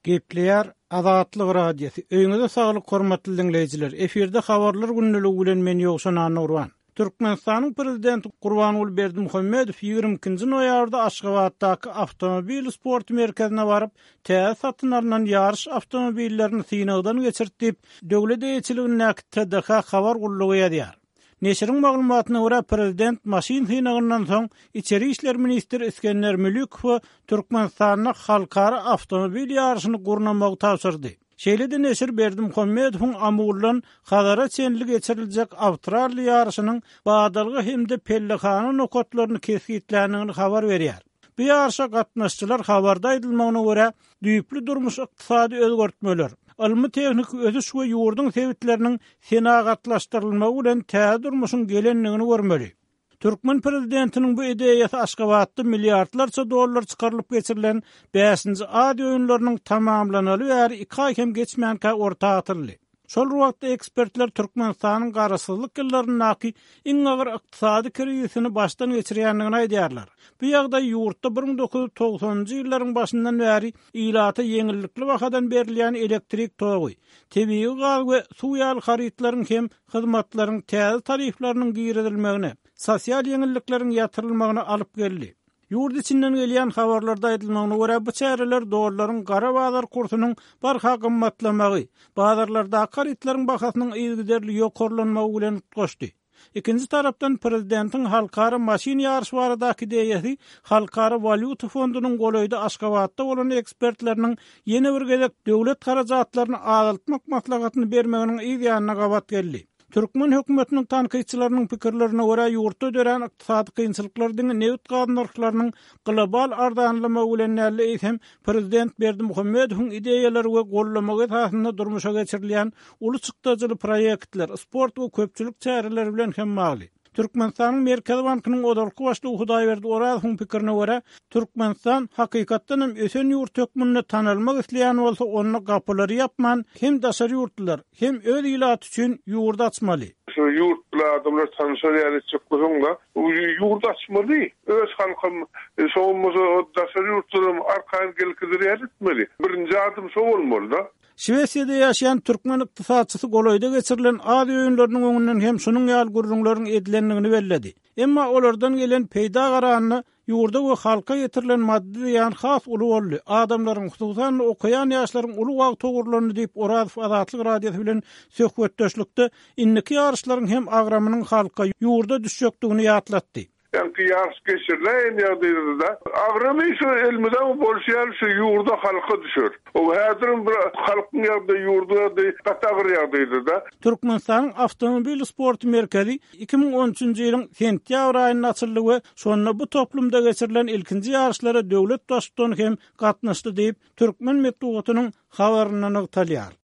Gepleýär Azatlyk radiosu. Öňüňizde saglyk hormatly dinleýijiler. Eferde habarlar günneligi bilen men Ýogşan Anurwan. Türkmenistanyň prezidenti Gurbanuly Berdimuhammedow 22-nji noýabrda Aşgabatdaky awtomobil sport merkezine baryp, täze satyn alynan ýarış awtomobillerini synagdan geçirtip, döwlet eýetçiligine TDK habar gullugy ýazýar. Neşriň maglumatyna görä prezident maşin synagyndan soň İçeri işler ministri İskender Mülükow Türkmenistanyň halkara awtomobil ýarşyny gurnamagy tapşyrdy. Şeýle-de neşir Berdimuhammedowyň amurlan Hazara çenli geçiriljek Awstraliýa ýarşynyň badalgy hemde pellekany nokatlaryny kesgitlendigini habar berýär. Bu ýarşa gatnaşçylar habarda aýdylmagyna görä düýpli durmuş ykdysady özgertmeler, almy tehnik ösüş we ýurduň sebitleriniň senagatlaşdyrylmagy bilen täze durmuşyň gelenligini görmeli. Türkmen prezidentiniň bu ideýasy Aşgabatda milliardlarça dollar çykarylyp geçirilen 5-nji ady öýünläriniň tamamlanaly we 2 ay hem geçmänkä ortaga atyldy. Şol wagtda ekspertler Türkmenistanyň garasyzlyk ýyllarynyňky iň agyr ykdysady krizisini başdan geçirýändigini aýdýarlar. Bu ýagdaý ýurtda 1990-njy ýyllaryň başyndan bäri ilata yeňillikli wakadan berilýän elektrik togy, tebii gaz we suw ýaly harytlaryň hem hyzmatlaryň täze tariflarynyň giýirilmegine, sosial yeňillikleriň ýatyrylmagyna alyp geldi. Ýurt içinden gelýän habarlarda aýdylmagyna görä bu çäreler dollaryň gara bazar kursynyň barha gymmatlamagy, bazarlarda harytlaryň bahasynyň ýygyderli ýokarlanmagy bilen goşdy. Ikinji tarapdan prezidentiň halkara maşin ýarşy baradaky ideýasy Halkara Valyuta Fondunyň golaýda Aşgabatda bolan ekspertleriniň ýene bir gezek döwlet harajatlaryny azaltmak maslahatyny bermeginiň ýa-da gabat geldi. Türkmen hökümetiniň tanqidçileriniň pikirlerine görä ýurtda dören ykdysady kynçylyklaryň newt gadnarklarynyň global ardanlama bilen näle eýsem prezident Berdimuhammedowyň ideýalary we gollamagy esasynda durmuşa geçirilýän uly çykdyjyly proýektler, sport we köpçülik çäreleri bilen hem magly. Türkmenistanyň Merkezi Bankynyň odarky başlygy Hudaýberdi Orazowyň pikirine görä, Türkmenistan hakykatdan hem ösen ýurt hökmüne tanalmak isleýän bolsa, onu gapylary ýapman, hem daşary ýurtlar, hem öz ýylaty üçin ýurt açmaly. Şu ýurtlar adamlar tanışýar çykdyňda, ýurt açmaly. Öz halkym şowmyzy daşary ýurtlaryň arkaň gelkizleri etmeli. Birinji adym şo bolmaly da. Şwesiýada ýaşaýan türkmen ykdysadçysy golaýda geçirilen ady öýünleriniň öňünden hem şunyň ýaly gurrunlaryň edilenligini belledi. Emma olardan gelen peýda garanyny ýurda we halka ýetirilen maddi ýan has uly boldy. Adamlaryň hususan okuyan ýaşlaryň uly wagt togurlaryny diýip Orazow Azatlyk radiosu bilen söhbetdeşlikde inniki ýarşlaryň hem agramynyň halka ýurda düşjekdigini ýatlatdy. Yani yarış geçirilen ýagdaýda agramyşy elmeden bolşýar şu ýurda halka düşür. O häzirin bir halkyň ýagdaýy ýurda gatagır ýagdaýda. Türkmenistanyň awtomobil sport merkezi 2013-nji ýylyň sentýabr aýyna açyldy we şonda bu toplumda geçirilen ilkinji ýarşlara döwlet başçylygyny hem gatnaşdy diýip Türkmen medeniýetiniň habaryny nykdalýar.